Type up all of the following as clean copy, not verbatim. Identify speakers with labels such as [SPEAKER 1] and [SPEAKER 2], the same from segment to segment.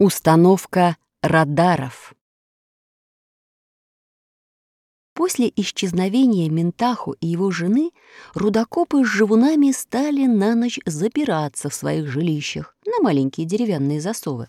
[SPEAKER 1] Установка радаров. После исчезновения Минтахо и его жены рудокопы с живунами стали на ночь запираться в своих жилищах на маленькие деревянные засовы.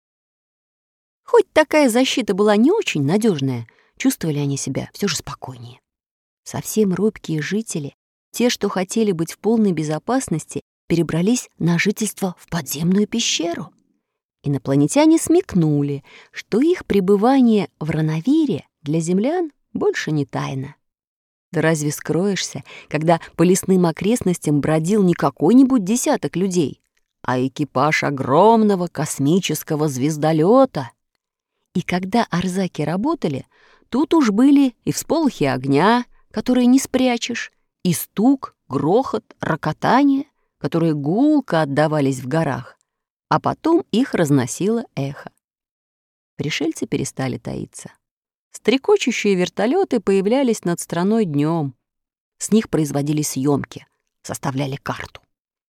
[SPEAKER 1] Хоть такая защита была не очень надежная, чувствовали они себя все же спокойнее. Совсем робкие жители, те, что хотели быть в полной безопасности, перебрались на жительство в подземную пещеру. Инопланетяне смекнули, что их пребывание в Ранавире для землян больше не тайна. Да разве скроешься, когда по лесным окрестностям бродил не какой-нибудь десяток людей, а экипаж огромного космического звездолета? И когда арзаки работали, тут уж были и всполохи огня, которые не спрячешь, и стук, грохот, рокотание, которые гулко отдавались в горах, а потом их разносило эхо. Пришельцы перестали таиться. Стрекочущие вертолеты появлялись над страной днем. С них производили съемки, составляли карту.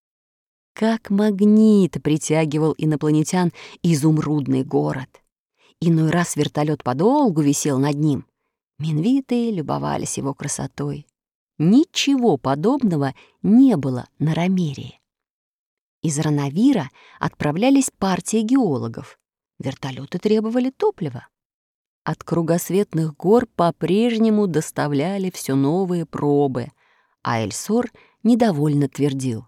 [SPEAKER 1] Как магнит притягивал инопланетян изумрудный город. Иной раз вертолет подолгу висел над ним. Минвиты любовались его красотой. Ничего подобного не было на Ромерии. Из Ранавира отправлялись партии геологов. Вертолеты требовали топлива. От кругосветных гор по-прежнему доставляли все новые пробы, а Эльсор недовольно твердил: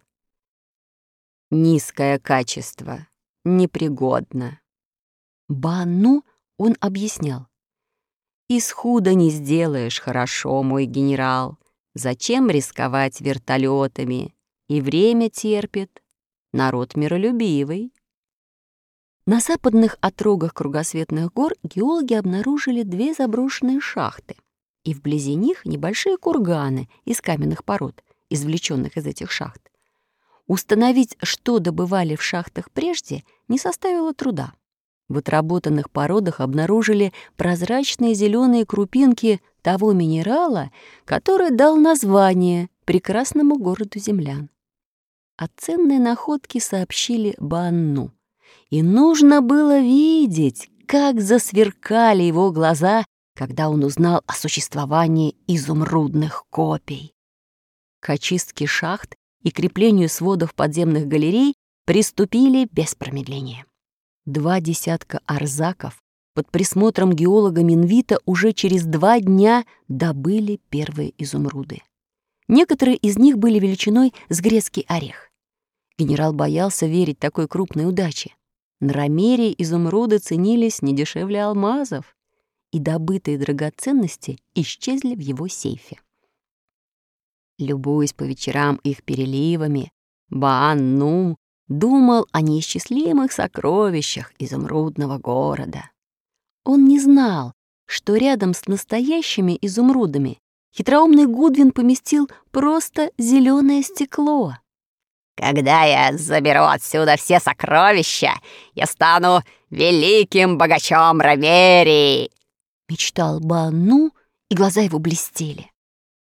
[SPEAKER 1] «Низкое качество, непригодно». Банну он объяснял: «Из худа не сделаешь хорошо, мой генерал. Зачем рисковать вертолетами? И время терпит. Народ миролюбивый». На западных отрогах кругосветных гор геологи обнаружили 2 заброшенные шахты, и вблизи них небольшие курганы из каменных пород, извлеченных из этих шахт. Установить, что добывали в шахтах прежде, не составило труда. В отработанных породах обнаружили прозрачные зеленые крупинки того минерала, который дал название прекрасному городу землян. О ценной находке сообщили Банну. И нужно было видеть, как засверкали его глаза, когда он узнал о существовании изумрудных копий. К очистке шахт и креплению сводов подземных галерей приступили без промедления. 2 десятка арзаков под присмотром геолога Минвита уже через 2 дня добыли первые изумруды. Некоторые из них были величиной с грецкий орех. Генерал боялся верить такой крупной удаче. На Ромерии изумруды ценились не дешевле алмазов, и добытые драгоценности исчезли в его сейфе. Любуясь по вечерам их переливами, Баан-Нум думал о неисчислимых сокровищах изумрудного города. Он не знал, что рядом с настоящими изумрудами хитроумный Гудвин поместил просто зеленое стекло.
[SPEAKER 2] «Когда я заберу отсюда все сокровища, я стану великим богачом Ромерии!»
[SPEAKER 1] — мечтал Банну, и глаза его блестели.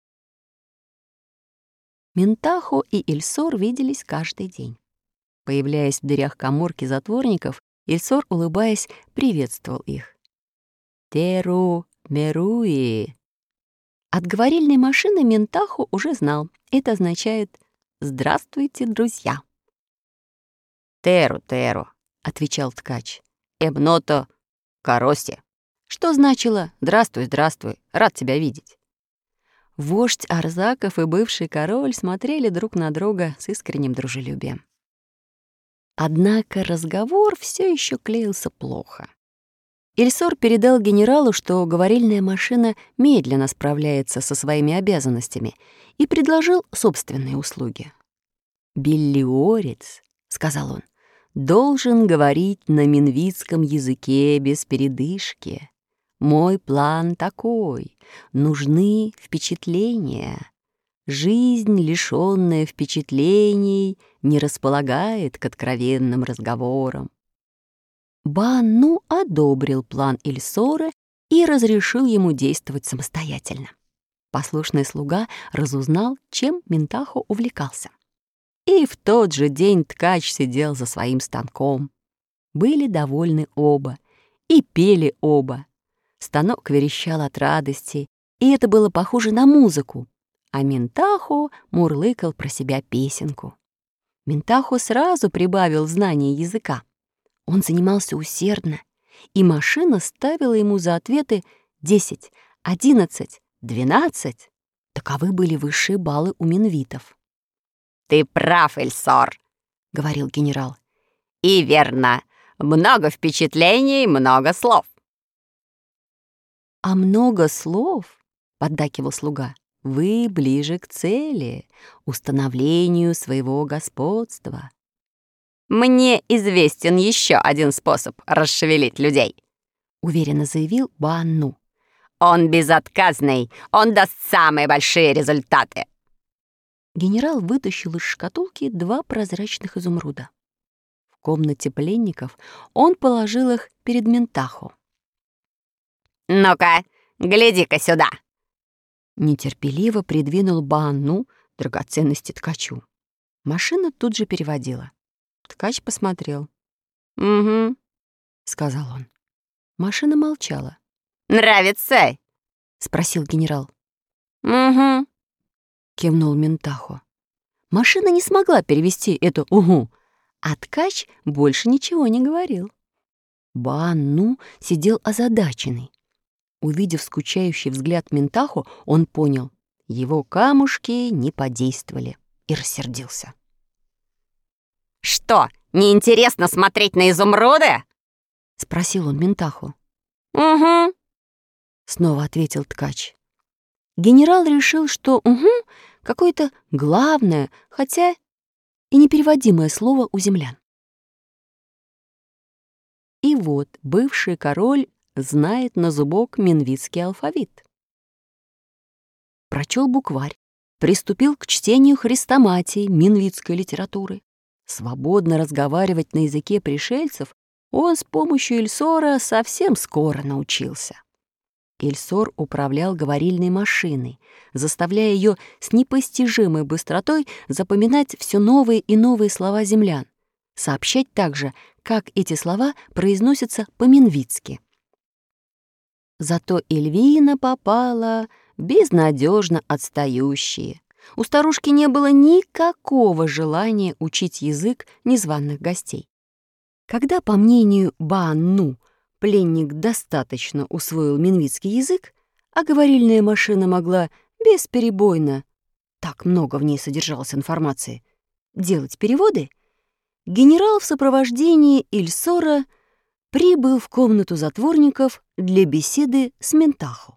[SPEAKER 1] Минтахо и Эльсор виделись каждый день. Появляясь в дверях каморки затворников, Эльсор, улыбаясь, приветствовал их. «Теру меруи». От говорильной машины Минтахо уже знал. Это означает «Здравствуйте, друзья».
[SPEAKER 2] «Теру, теру», — отвечал ткач. «Эбното каросе», что значило «Здравствуй, здравствуй, рад тебя видеть».
[SPEAKER 1] Вождь арзаков и бывший король смотрели друг на друга с искренним дружелюбием. Однако разговор все еще клеился плохо. Эльсор передал генералу, что говорильная машина медленно справляется со своими обязанностями, и предложил собственные услуги. «Беллиорец», — сказал он, — «должен говорить на минвитском языке без передышки. Мой план такой: нужны впечатления. Жизнь, лишённая впечатлений, не располагает к откровенным разговорам». Банну одобрил план Эльсора и разрешил ему действовать самостоятельно. Послушный слуга разузнал, чем Минтахо увлекался. И в тот же день ткач сидел за своим станком. Были довольны оба и пели оба. Станок верещал от радости, и это было похоже на музыку, а Ментахо мурлыкал про себя песенку. Ментахо сразу прибавил знания языка. Он занимался усердно, и машина ставила ему за ответы 10, 11, 12. Таковы были высшие баллы у минвитов.
[SPEAKER 2] «Ты прав, Эльсор», — говорил генерал. «И верно. Много впечатлений, много слов».
[SPEAKER 1] «А много слов, — поддакивал слуга, — вы ближе к цели, установлению своего господства».
[SPEAKER 2] «Мне известен еще один способ расшевелить людей»,
[SPEAKER 1] — уверенно заявил Баанну.
[SPEAKER 2] «Он безотказный, он даст самые большие результаты».
[SPEAKER 1] Генерал вытащил из шкатулки 2 прозрачных изумруда. В комнате пленников он положил их перед Ментахо.
[SPEAKER 2] «Ну-ка, гляди-ка сюда!»
[SPEAKER 1] Нетерпеливо придвинул Баанну драгоценности ткачу. Машина тут же переводила. Ткач посмотрел.
[SPEAKER 2] «Угу»,
[SPEAKER 1] — сказал он. Машина молчала.
[SPEAKER 2] «Нравится?»
[SPEAKER 1] — спросил генерал.
[SPEAKER 2] «Угу»,
[SPEAKER 1] — кивнул Ментахо. Машина не смогла перевести это «угу», а ткач больше ничего не говорил. Баанну сидел озадаченный. Увидев скучающий взгляд Ментахо, он понял, его камушки не подействовали, и рассердился.
[SPEAKER 2] «Что, неинтересно смотреть на изумруды?»
[SPEAKER 1] — спросил он Ментахо.
[SPEAKER 2] «Угу»,
[SPEAKER 1] — снова ответил ткач. Генерал решил, что «угу» — какое-то главное, хотя и непереводимое слово у землян. И вот бывший король знает на зубок минвитский алфавит. Прочел букварь, приступил к чтению хрестоматии минвитской литературы. Свободно разговаривать на языке пришельцев он с помощью Эльсора совсем скоро научился. Эльсор управлял говорильной машиной, заставляя ее с непостижимой быстротой запоминать все новые и новые слова землян, сообщать также, как эти слова произносятся по-минвитски. Зато Эльвина попала в безнадежно отстающие. У старушки не было никакого желания учить язык незваных гостей. Когда, по мнению Баанну, пленник достаточно усвоил минвитский язык, а говорильная машина могла бесперебойно, так много в ней содержалось информации, делать переводы, генерал в сопровождении Эльсора прибыл в комнату затворников для беседы с Ментахо.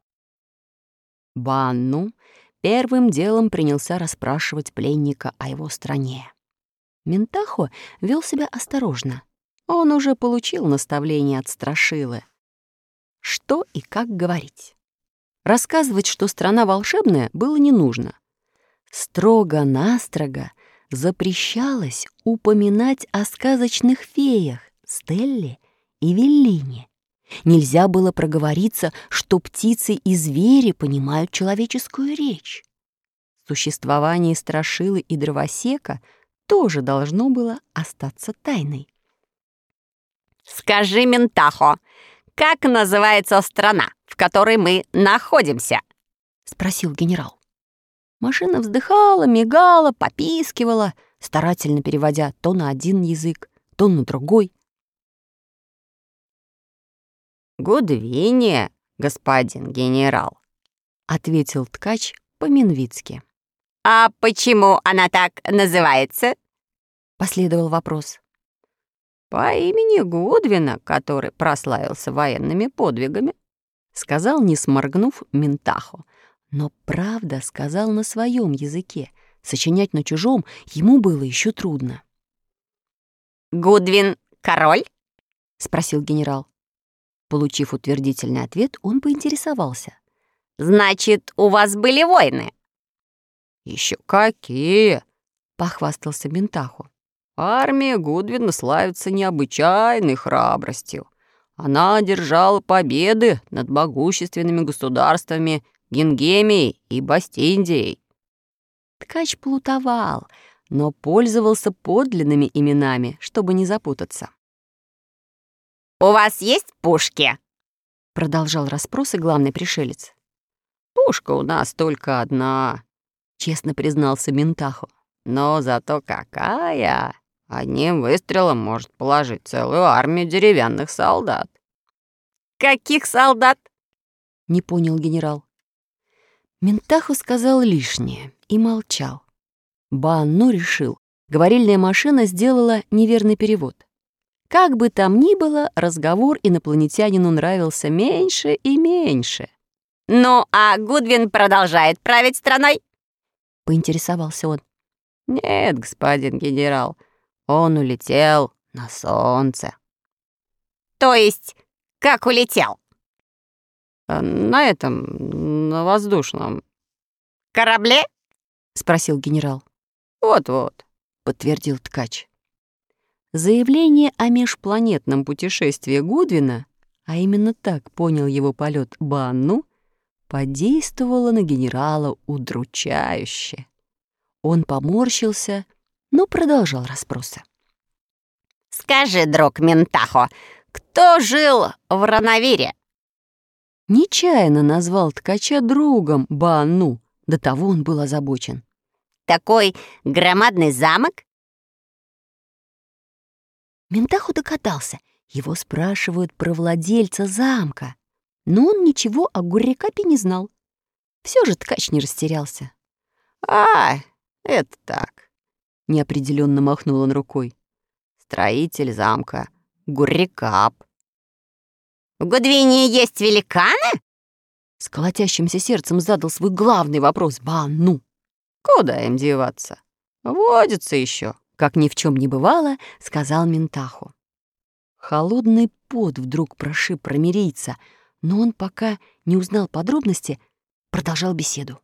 [SPEAKER 1] Баанну первым делом принялся расспрашивать пленника о его стране. Ментахо вел себя осторожно. Он уже получил наставление от Страшилы. Что и как говорить. Рассказывать, что страна волшебная, было не нужно. Строго-настрого запрещалось упоминать о сказочных феях Стелле и Веллине. Нельзя было проговориться, что птицы и звери понимают человеческую речь. Существование Страшилы и Дровосека тоже должно было остаться тайной.
[SPEAKER 2] «Скажи, Ментахо, как называется страна, в которой мы находимся?»
[SPEAKER 1] — спросил генерал. Машина вздыхала, мигала, попискивала, старательно переводя то на один язык, то на другой.
[SPEAKER 2] «Гудвиния, господин генерал»,
[SPEAKER 1] — ответил ткач по-минвитски.
[SPEAKER 2] «А почему она так называется?»
[SPEAKER 1] — последовал вопрос.
[SPEAKER 2] «По имени Гудвина, который прославился военными подвигами»,
[SPEAKER 1] — сказал, не сморгнув, Ментахо. Но правда сказал на своем языке. Сочинять на чужом ему было еще трудно.
[SPEAKER 2] «Гудвин — король?»
[SPEAKER 1] — спросил генерал. Получив утвердительный ответ, он поинтересовался.
[SPEAKER 2] «Значит, у вас были войны?»
[SPEAKER 1] «Еще какие!» — похвастался Ментахо. «Армия Гудвина славится необычайной храбростью. Она одержала победы над могущественными государствами Гингемией и Бастиндией». Ткач плутовал, но пользовался подлинными именами, чтобы не запутаться.
[SPEAKER 2] вас есть пушки?»
[SPEAKER 1] — продолжал расспросы главный пришелец.
[SPEAKER 2] «Пушка у нас только одна»,
[SPEAKER 1] — честно признался Ментахо.
[SPEAKER 2] «но зато какая! Одним выстрелом может положить целую армию деревянных солдат». «Каких солдат?»
[SPEAKER 1] — не понял генерал. Ментахо сказал лишнее и молчал. Банну решил, говорильная машина сделала неверный перевод. Как бы там ни было, разговор инопланетянину нравился меньше и меньше.
[SPEAKER 2] «Ну, а Гудвин продолжает править страной?»
[SPEAKER 1] — поинтересовался он.
[SPEAKER 2] «Нет, господин генерал, он улетел на солнце». «То есть, как улетел?» «На этом, на воздушном». «Корабле?»
[SPEAKER 1] — спросил генерал.
[SPEAKER 2] «Вот-вот»,
[SPEAKER 1] — подтвердил ткач. Заявление о межпланетном путешествии Гудвина, а именно так понял его полет Банну, подействовало на генерала удручающе. Он поморщился, но продолжал расспросы.
[SPEAKER 2] «Скажи, друг Ментахо, кто жил в Ранавире?»
[SPEAKER 1] Нечаянно назвал ткача другом Банну, до того он был озабочен.
[SPEAKER 2] «Такой громадный замок?»
[SPEAKER 1] Ментахо догадался, его спрашивают про владельца замка, но он ничего о Гуррикапе не знал. Все же ткач не растерялся.
[SPEAKER 2] «А, это так»,
[SPEAKER 1] — неопределенно махнул он рукой.
[SPEAKER 2] «Строитель замка Гуррикап». «В Гудвине есть великаны?»
[SPEAKER 1] С колотящимся сердцем задал свой главный вопрос Банну.
[SPEAKER 2] «Куда им деваться? Водится еще»,
[SPEAKER 1] — как ни в чем не бывало, сказал Ментахо. Холодный пот вдруг прошиб ромерийца, но он пока не узнал подробности, продолжал беседу.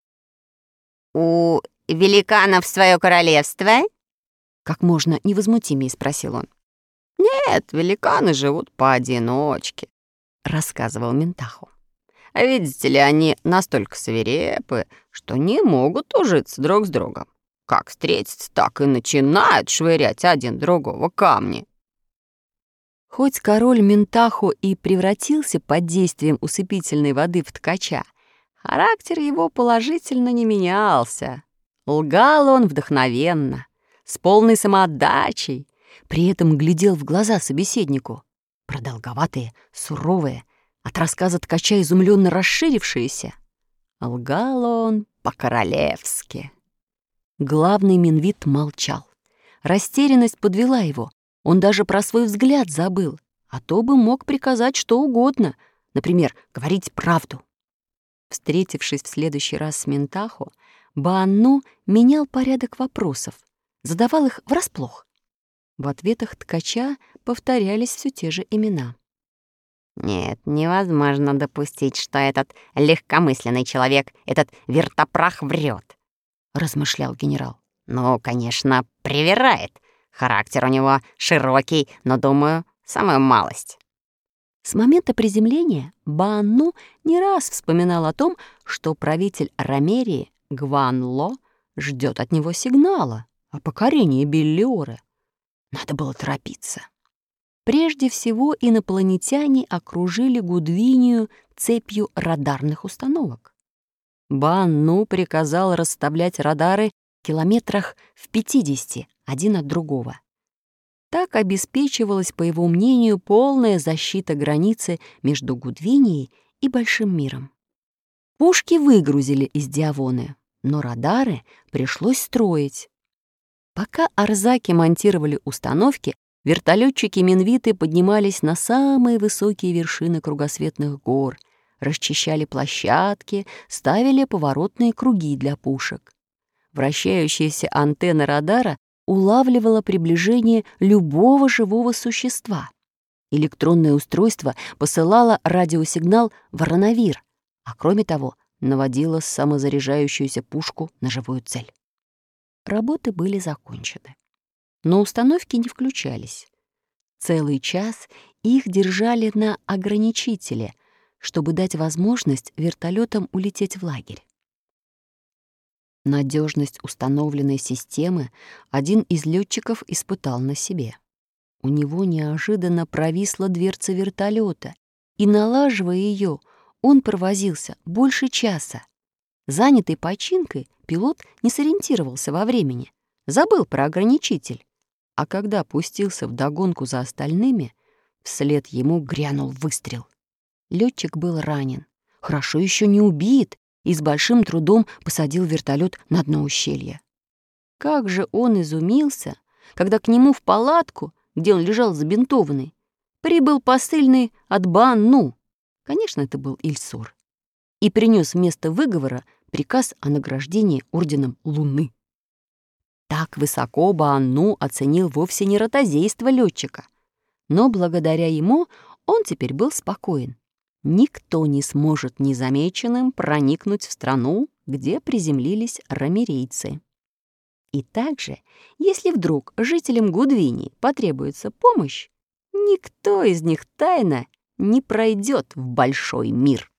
[SPEAKER 2] «У великанов свое королевство?»
[SPEAKER 1] Как можно невозмутимее спросил он.
[SPEAKER 2] «Нет, великаны живут поодиночке»,
[SPEAKER 1] — рассказывал Ментахо.
[SPEAKER 2] «А видите ли, они настолько свирепы, что не могут ужиться друг с другом. Как встретятся, так и начинают швырять один другого камни».
[SPEAKER 1] Хоть король Ментахо и превратился под действием усыпительной воды в ткача, характер его положительно не менялся. Лгал он вдохновенно, с полной самоотдачей, при этом глядел в глаза собеседнику, продолговатые, суровые, от рассказа ткача изумленно расширившиеся. Лгал он по-королевски. Главный Минвит молчал. Растерянность подвела его. Он даже про свой взгляд забыл, а то бы мог приказать что угодно, например, говорить правду. Встретившись в следующий раз с Ментахо, Банну менял порядок вопросов, задавал их врасплох. В ответах ткача повторялись все те же имена.
[SPEAKER 2] «Нет, невозможно допустить, что этот легкомысленный человек, этот вертопрах врет», — размышлял генерал. «Ну, конечно, привирает. Характер у него широкий, но, думаю, самую малость».
[SPEAKER 1] С момента приземления Банну не раз вспоминал о том, что правитель Ромерии Гванло ждет от него сигнала о покорении Беллиоры. Надо было торопиться. Прежде всего инопланетяне окружили Гудвинию цепью радарных установок. Банну приказал расставлять радары в километрах в 50 один от другого. Так обеспечивалась, по его мнению, полная защита границы между Гудвинией и Большим миром. Пушки выгрузили из Диавоны, но радары пришлось строить. Пока арзаки монтировали установки, вертолетчики Минвиты поднимались на самые высокие вершины кругосветных гор, расчищали площадки, ставили поворотные круги для пушек. Вращающаяся антенна радара улавливала приближение любого живого существа. Электронное устройство посылало радиосигнал в Ранавир, а кроме того наводило самозаряжающуюся пушку на живую цель. Работы были закончены, но установки не включались. Целый час их держали на ограничителе, чтобы дать возможность вертолетам улететь в лагерь. Надежность установленной системы один из летчиков испытал на себе. у него неожиданно провисла дверца вертолета, и, налаживая ее, он провозился больше часа. Занятый починкой, пилот не сориентировался во времени, забыл про ограничитель. А когда пустился вдогонку за остальными, вслед ему грянул выстрел. Летчик был ранен, хорошо еще не убит, и с большим трудом посадил вертолет на дно ущелья. Как же он изумился, когда к нему в палатку, где он лежал забинтованный, прибыл посыльный от Баанну, конечно, это был Ильсур, и принес вместо выговора приказ о награждении орденом Луны. Так высоко Баанну оценил вовсе не ротозейство летчика, но благодаря ему он теперь был спокоен. Никто не сможет незамеченным проникнуть в страну, где приземлились рамирейцы. И также, если вдруг жителям Гудвини потребуется помощь, никто из них тайно не пройдет в большой мир.